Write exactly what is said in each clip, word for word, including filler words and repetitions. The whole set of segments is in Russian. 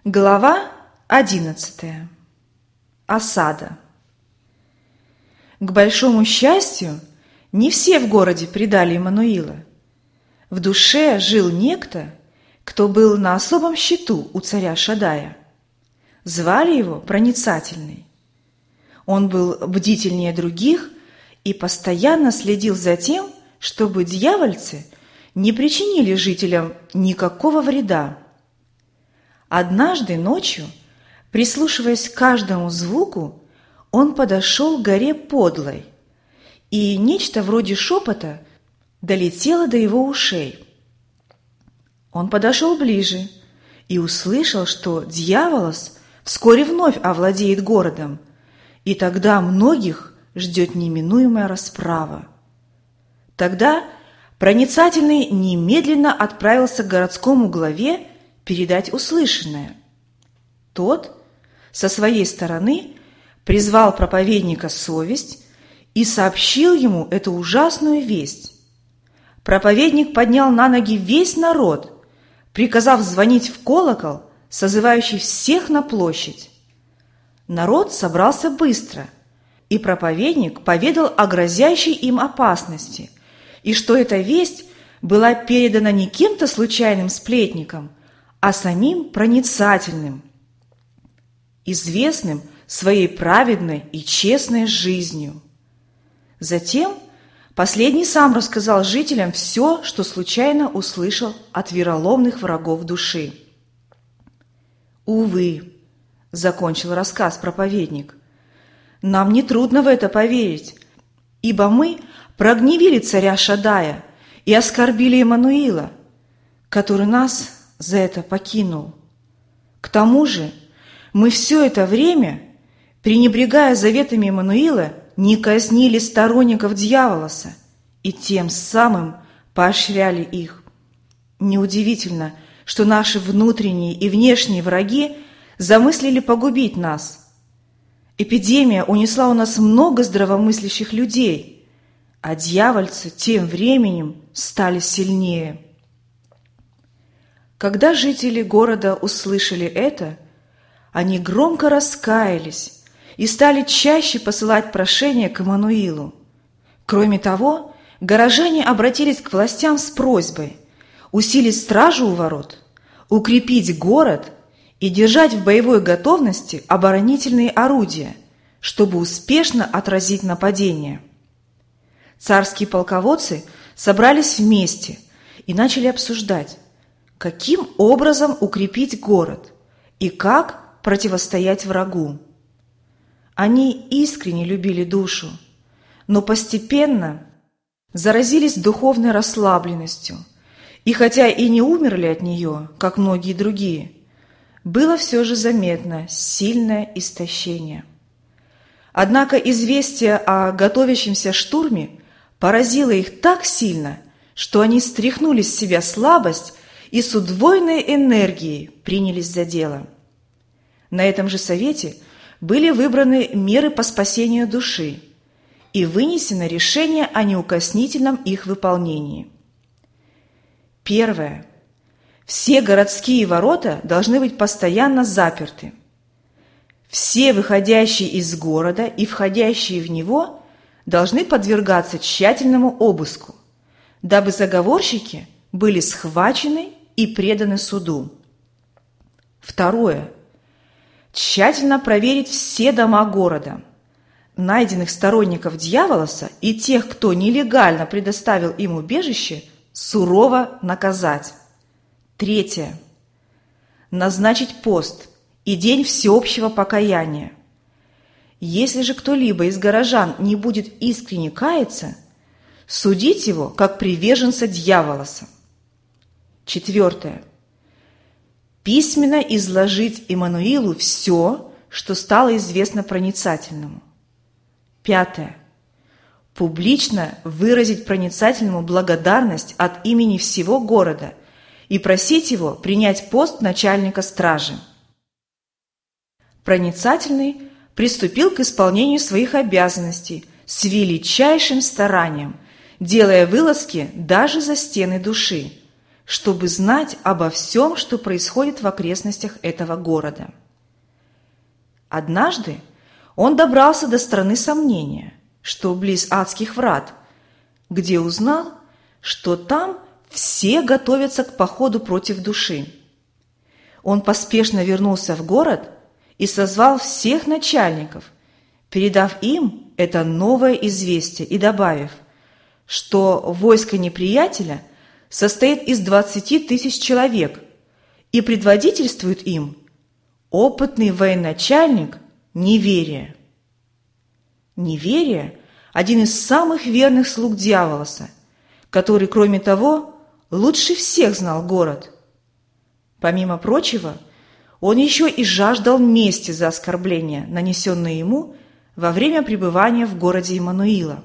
Глава одиннадцатая. Осада. К большому счастью, не все в городе предали Иммануила. В душе жил некто, кто был на особом счету у царя Шадая. Звали его Проницательный. Он был бдительнее других и постоянно следил за тем, чтобы дьявольцы не причинили жителям никакого вреда. Однажды ночью, прислушиваясь к каждому звуку, он подошел к горе Подлой, и нечто вроде шепота долетело до его ушей. Он подошел ближе и услышал, что дьяволос вскоре вновь овладеет городом, и тогда многих ждет неминуемая расправа. Тогда Проницательный немедленно отправился к городскому главе передать услышанное. Тот, со своей стороны, призвал проповедника Совесть и сообщил ему эту ужасную весть. Проповедник поднял на ноги весь народ, приказав звонить в колокол, созывающий всех на площадь. Народ собрался быстро, и проповедник поведал о грозящей им опасности, и что эта весть была передана не кем-то случайным сплетником, а самим Проницательным, известным своей праведной и честной жизнью. Затем последний сам рассказал жителям все, что случайно услышал от вероломных врагов души. «Увы», — закончил рассказ проповедник, — «нам нетрудно в это поверить, ибо мы прогневили царя Шадая и оскорбили Иммануила, который нас за это покинул. К тому же мы все это время, пренебрегая заветами Иммануила, не казнили сторонников дьяволоса и тем самым поощряли их. Неудивительно, что наши внутренние и внешние враги замыслили погубить нас. Эпидемия унесла у нас много здравомыслящих людей, а дьявольцы тем временем стали сильнее». Когда жители города услышали это, они громко раскаялись и стали чаще посылать прошения к Иммануилу. Кроме того, горожане обратились к властям с просьбой усилить стражу у ворот, укрепить город и держать в боевой готовности оборонительные орудия, чтобы успешно отразить нападение. Царские полководцы собрались вместе и начали обсуждать, каким образом укрепить город и как противостоять врагу. Они искренне любили душу, но постепенно заразились духовной расслабленностью, и хотя и не умерли от нее, как многие другие, было все же заметно сильное истощение. Однако известие о готовящемся штурме поразило их так сильно, что они стряхнули с себя слабость и с удвоенной энергией принялись за дело. На этом же совете были выбраны меры по спасению души и вынесено решение о неукоснительном их выполнении. Первое. Все городские ворота должны быть постоянно заперты. Все выходящие из города и входящие в него должны подвергаться тщательному обыску, дабы заговорщики были схвачены и преданы суду. Второе. Тщательно проверить все дома города. Найденных сторонников дьяволоса и тех, кто нелегально предоставил им убежище, сурово наказать. Третье. Назначить пост и день всеобщего покаяния. Если же кто-либо из горожан не будет искренне каяться, судить его как приверженца дьяволоса. Четвертое. Письменно изложить Иммануилу все, что стало известно Проницательному. Пятое. Публично выразить Проницательному благодарность от имени всего города и просить его принять пост начальника стражи. Проницательный приступил к исполнению своих обязанностей с величайшим старанием, делая вылазки даже за стены души, чтобы знать обо всем, что происходит в окрестностях этого города. Однажды он добрался до страны сомнения, что близ адских врат, где узнал, что там все готовятся к походу против души. Он поспешно вернулся в город и созвал всех начальников, передав им это новое известие и добавив, что войско неприятеля состоит из двадцати тысяч человек и предводительствует им опытный военачальник Неверия. Неверия – один из самых верных слуг Дьяволоса, который, кроме того, лучше всех знал город. Помимо прочего, он еще и жаждал мести за оскорбления, нанесенные ему во время пребывания в городе Иммануила.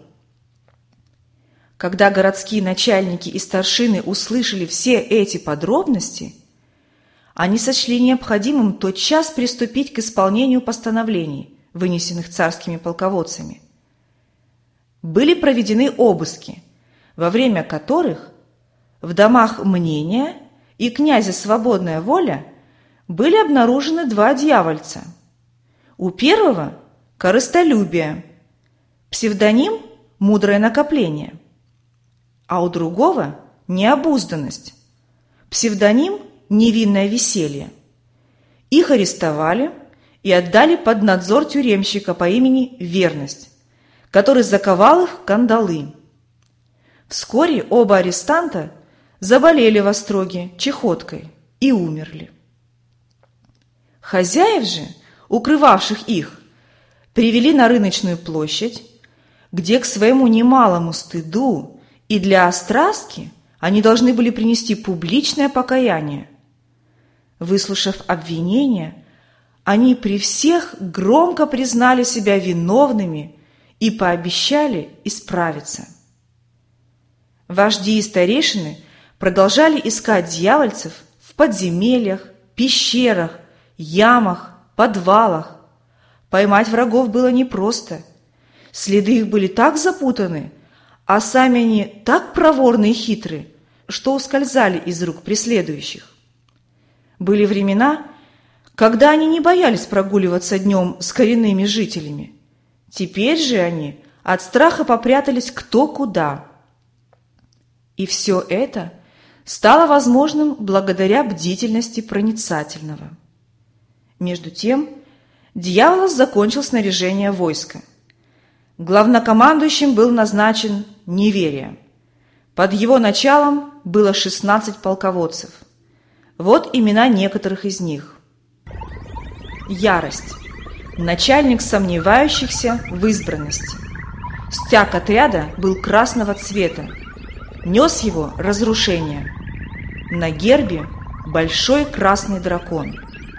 Когда городские начальники и старшины услышали все эти подробности, они сочли необходимым тотчас приступить к исполнению постановлений, вынесенных царскими полководцами. Были проведены обыски, во время которых в домах Мнения и князя Свободная Воля были обнаружены два дьявольца. У первого – корыстолюбие, псевдоним – мудрое накопление, а у другого – необузданность, псевдоним – невинное веселье. Их арестовали и отдали под надзор тюремщика по имени Верность, который заковал их в кандалы. Вскоре оба арестанта заболели в остроге чехоткой и умерли. Хозяев же, укрывавших их, привели на рыночную площадь, где к своему немалому стыду и для острастки они должны были принести публичное покаяние. Выслушав обвинения, они при всех громко признали себя виновными и пообещали исправиться. Вожди и старейшины продолжали искать дьявольцев в подземельях, пещерах, ямах, подвалах. Поймать врагов было непросто. Следы их были так запутаны, а сами они так проворны и хитры, что ускользали из рук преследующих. Были времена, когда они не боялись прогуливаться днем с коренными жителями. Теперь же они от страха попрятались кто куда. И все это стало возможным благодаря бдительности проницательного. Между тем, Дьяволос закончил снаряжение войска. Главнокомандующим был назначен Неверия. Под его началом было шестнадцать полководцев. Вот имена некоторых из них. Ярость. Начальник сомневающихся в избранности. Стяг отряда был красного цвета. Нес его разрушение. На гербе большой красный дракон.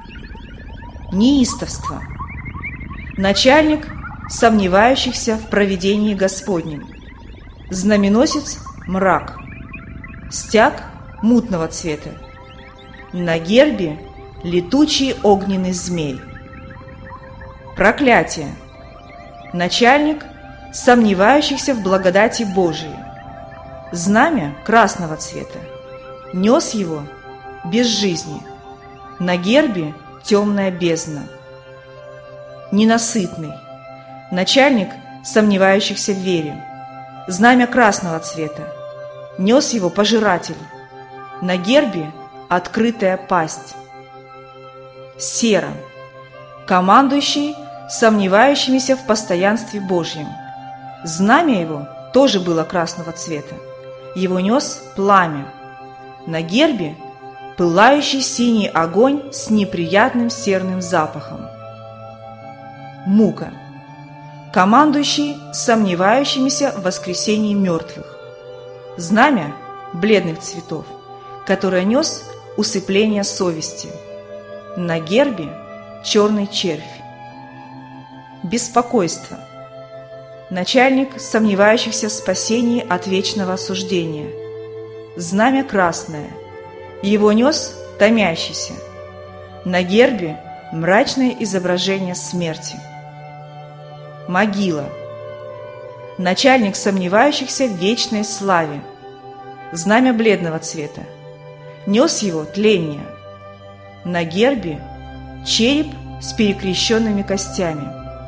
Неистовство. Начальник сомневающихся в провидении Господнем. Знаменосец – мрак. Стяг мутного цвета. На гербе летучий огненный змей. Проклятие. Начальник сомневающихся в благодати Божией. Знамя красного цвета. Нес его без жизни. На гербе темная бездна. Ненасытный. Начальник сомневающихся в вере. Знамя красного цвета. Нес его пожиратель. На гербе открытая пасть. Сера. Командующий сомневающимися в постоянстве Божьем. Знамя его тоже было красного цвета. Его нес пламя. На гербе пылающий синий огонь с неприятным серным запахом. Мука. Командующий сомневающимися в воскресении мертвых. Знамя бледных цветов, которое нес усыпление совести. На гербе черный червь. Беспокойство. Начальник сомневающихся в спасении от вечного осуждения. Знамя красное. Его нес томящийся. На гербе мрачное изображение смерти. Могила. Начальник сомневающихся в вечной славе. Знамя бледного цвета. нес его тление. На гербе череп с перекрещенными костями.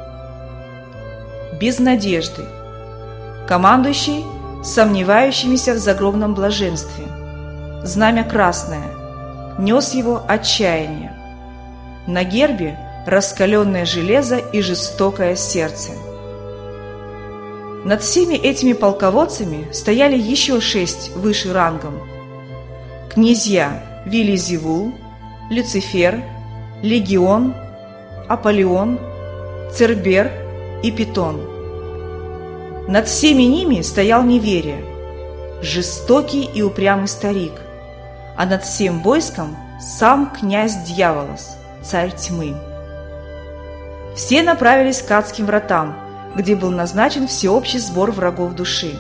Без надежды. Командующий сомневающимися в загробном блаженстве. Знамя красное. Нес его отчаяние. На гербе раскаленное железо и жестокое сердце. Над всеми этими полководцами стояли еще шесть выше рангом. Князья Вилизевул, Люцифер, Легион, Аполеон, Цербер и Питон. Над всеми ними стоял Неверие, жестокий и упрямый старик, а над всем войском сам князь Дьяволос, царь тьмы. Все направились к адским вратам, где был назначен всеобщий сбор врагов души.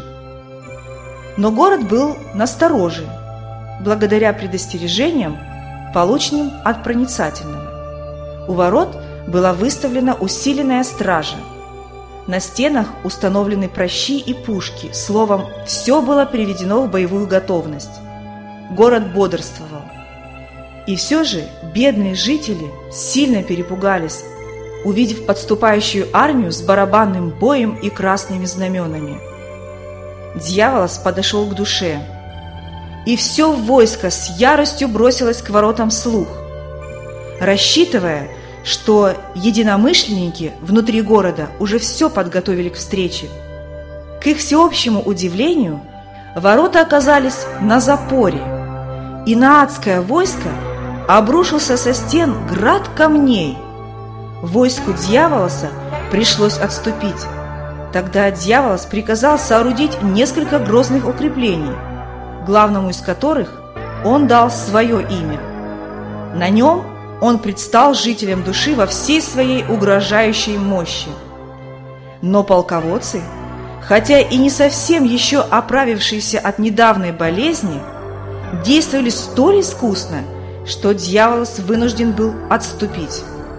Но город был настороже, благодаря предостережениям, полученным от проницательного. У ворот была выставлена усиленная стража. На стенах установлены пращи и пушки, словом, все было приведено в боевую готовность. Город бодрствовал. И все же бедные жители сильно перепугались, увидев подступающую армию с барабанным боем и красными знаменами. Дьяволос подошел к душе, и все войско с яростью бросилось к воротам слух, рассчитывая, что единомышленники внутри города уже все подготовили к встрече. К их всеобщему удивлению, ворота оказались на запоре, и на адское войско обрушился со стен град камней. Войску Дьяволоса пришлось отступить. Тогда Дьяволос приказал соорудить несколько грозных укреплений, главному из которых он дал свое имя. На нем он предстал жителям души во всей своей угрожающей мощи. Но полководцы, хотя и не совсем еще оправившиеся от недавней болезни, действовали столь искусно, что Дьяволос вынужден был отступить.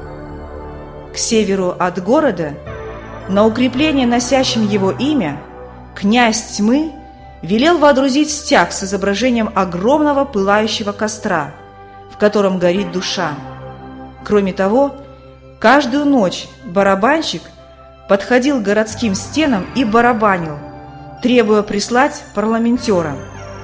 К северу от города, на укрепление, носящем его имя, князь тьмы велел водрузить стяг с изображением огромного пылающего костра, в котором горит душа. Кроме того, каждую ночь барабанщик подходил к городским стенам и барабанил, требуя прислать парламентера.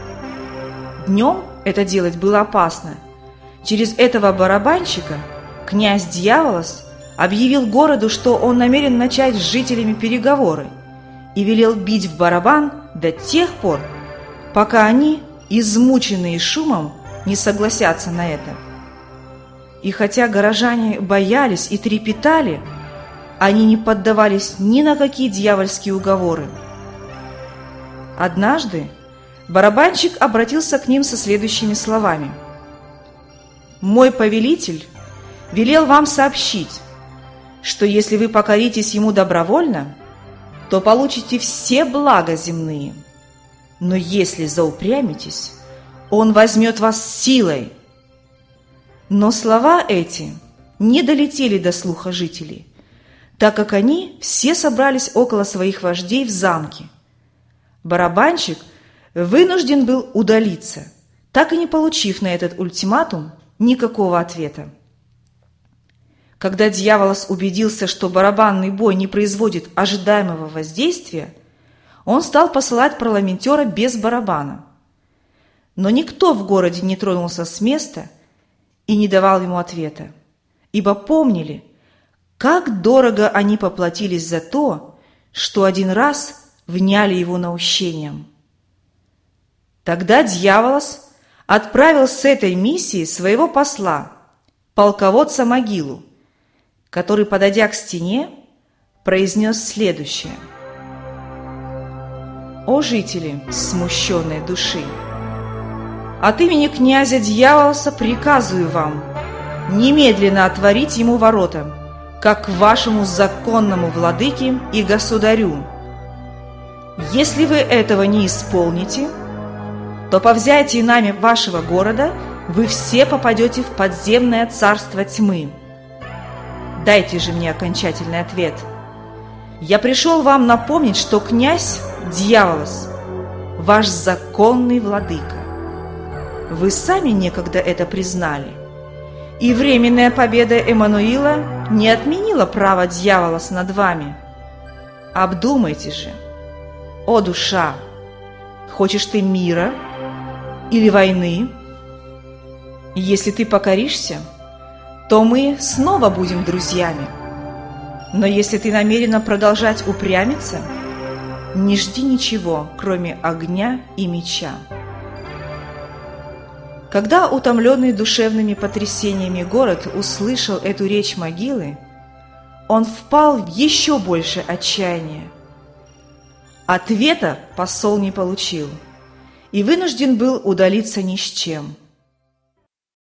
Днем это делать было опасно. Через этого барабанщика князь Дьяволос объявил городу, что он намерен начать с жителями переговоры, и велел бить в барабан до тех пор, пока они, измученные шумом, не согласятся на это. И хотя горожане боялись и трепетали, они не поддавались ни на какие дьявольские уговоры. Однажды барабанщик обратился к ним со следующими словами: «Мой повелитель велел вам сообщить, что если вы покоритесь ему добровольно, то получите все блага земные. Но если заупрямитесь, он возьмет вас силой». Но слова эти не долетели до слуха жителей, так как они все собрались около своих вождей в замке. Барабанщик вынужден был удалиться, так и не получив на этот ультиматум никакого ответа. Когда Дьяволос убедился, что барабанный бой не производит ожидаемого воздействия, он стал посылать парламентера без барабана. Но никто в городе не тронулся с места и не давал ему ответа, ибо помнили, как дорого они поплатились за то, что один раз вняли его наущением. Тогда Дьяволос отправил с этой миссией своего посла, полководца Могилу, который, подойдя к стене, произнес следующее: «О жители смущенной души! От имени князя Дьяволоса приказываю вам немедленно отворить ему ворота, как вашему законному владыке и государю. Если вы этого не исполните, то по взятии нами вашего города вы все попадете в подземное царство тьмы. Дайте же мне окончательный ответ. Я пришел вам напомнить, что князь Дьяволос – ваш законный владыка. Вы сами некогда это признали. И временная победа Эммануила не отменила право дьявола над вами. Обдумайте же. О, душа, хочешь ты мира или войны? Если ты покоришься, то мы снова будем друзьями. Но если ты намерена продолжать упрямиться, не жди ничего, кроме огня и меча. Когда утомленный душевными потрясениями город услышал эту речь могилы, он впал в еще большее отчаяние. Ответа посол не получил и вынужден был удалиться ни с чем.